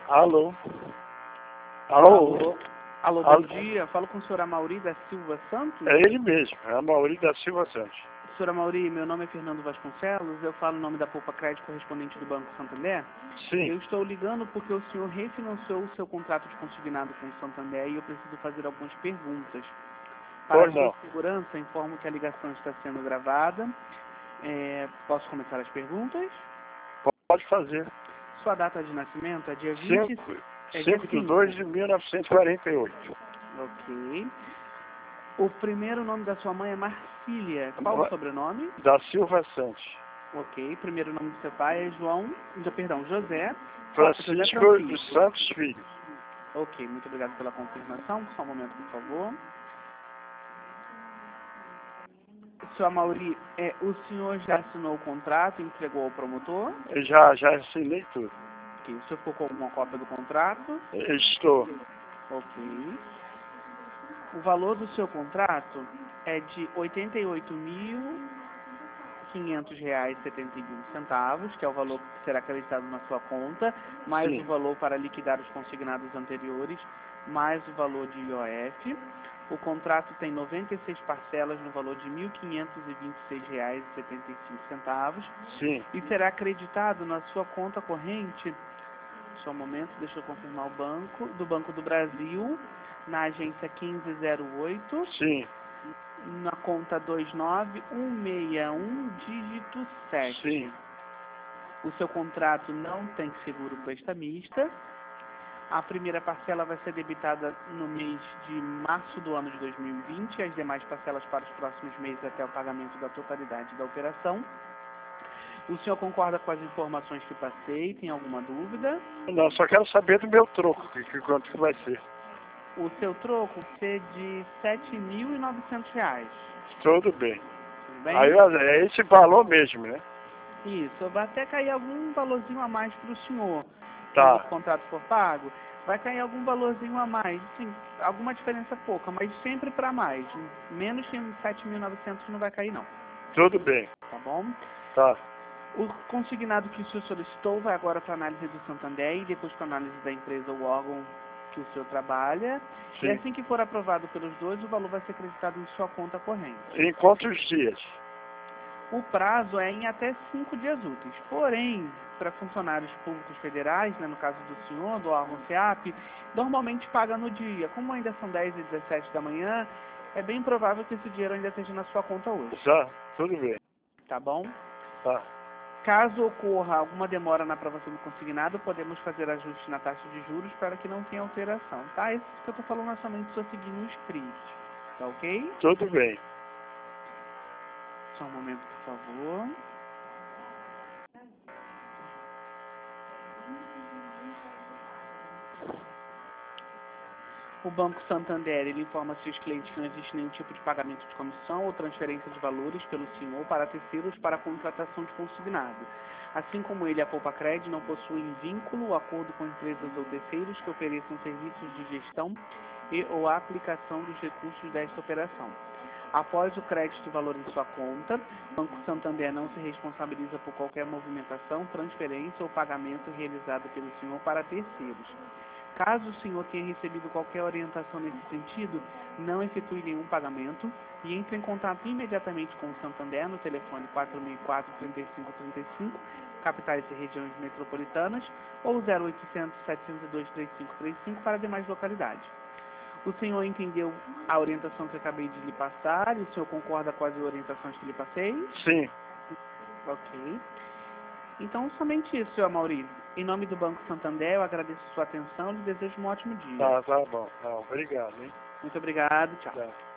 Alô? Alô? Alô, alô, bom dia. Falo com o senhor Amauri da Silva Santos. É ele mesmo, é Amauri da Silva Santos. Senhor Amauri, meu nome é Fernando Vasconcelos, eu falo em nome da Poupa Crédito correspondente do Banco Santander. Sim. Eu estou ligando porque o senhor refinanciou o seu contrato de consignado com o Santander e eu preciso fazer algumas perguntas. Para a sua segurança, informo que a ligação está sendo gravada. Posso começar as perguntas? Pode fazer. Sua data de nascimento é dia 5 de 2 de 1948. Ok. O primeiro nome da sua mãe é Marcília. Qual o sobrenome? Da Silva Santos. Ok. Primeiro nome do seu pai é José. Francisco dos Santos Filho. Ok, muito obrigado pela confirmação. Só um momento, por favor. Senhor Amauri, o senhor já assinou o contrato e entregou ao promotor? Eu já assinei tudo. Ok. O senhor ficou com alguma cópia do contrato? Estou. Ok. O valor do seu contrato é de R$ 88.500,71, que é o valor que será acreditado na sua conta, mais Sim. o valor para liquidar os consignados anteriores, mais o valor de IOF. O contrato tem 96 parcelas no valor de R$ 1.526,75. Sim. E será acreditado na sua conta corrente, só um momento, deixa eu confirmar do Banco do Brasil, na agência 1508, Sim. na conta 29161, dígito 7. Sim. O seu contrato não tem seguro prestamista. A primeira parcela vai ser debitada no mês de março do ano de 2020 e as demais parcelas para os próximos meses até o pagamento da totalidade da operação. O senhor concorda com as informações que passei? Tem alguma dúvida? Não, só quero saber do meu troco, quanto que vai ser. O seu troco vai ser de R$ 7.900. Tudo bem. Tudo bem? Aí é esse valor mesmo, né? Isso, vai até cair algum valorzinho a mais para o senhor. Tá. Quando o contrato for pago, vai cair algum valorzinho a mais. Sim, alguma diferença pouca, mas sempre para mais. Menos que 7.900 não vai cair, não. Tudo bem. Tá bom? Tá. O consignado que o senhor solicitou vai agora para análise do Santander e depois para análise da empresa ou órgão que o senhor trabalha. Sim. E assim que for aprovado pelos dois, o valor vai ser acreditado em sua conta corrente. Em quantos dias? O prazo é em até 5 dias úteis. Porém, para funcionários públicos federais, né, no caso do senhor, do órgão SEAP, normalmente paga no dia. Como ainda são 10 e 17 da manhã, é bem provável que esse dinheiro ainda esteja na sua conta hoje. Tá, tudo bem. Tá bom? Tá. Caso ocorra alguma demora na aprovação do consignado, podemos fazer ajuste na taxa de juros para que não tenha alteração, tá? Isso que eu estou falando é somente se eu seguir no script, tá ok? Tudo bem. Só um momento, por favor. O Banco Santander, ele informa a seus clientes que não existe nenhum tipo de pagamento de comissão ou transferência de valores pelo senhor para terceiros para a contratação de consignado. Assim como ele, a Poupa Crédito não possuem vínculo ou acordo com empresas ou terceiros que ofereçam serviços de gestão e ou a aplicação dos recursos desta operação. Após o crédito do valor em sua conta, o Banco Santander não se responsabiliza por qualquer movimentação, transferência ou pagamento realizado pelo senhor para terceiros. Caso o senhor tenha recebido qualquer orientação nesse sentido, não efetue nenhum pagamento e entre em contato imediatamente com o Santander no telefone 4004-3535, capitais e regiões metropolitanas, ou 0800-702-3535 para demais localidades. O senhor entendeu a orientação que eu acabei de lhe passar? E o senhor concorda com as orientações que lhe passei? Sim. Ok. Então, somente isso, senhor Maurício. Em nome do Banco Santander, eu agradeço a sua atenção e lhe desejo um ótimo dia. Tá bom. Tá, obrigado, hein? Muito obrigado. Tchau. Tá.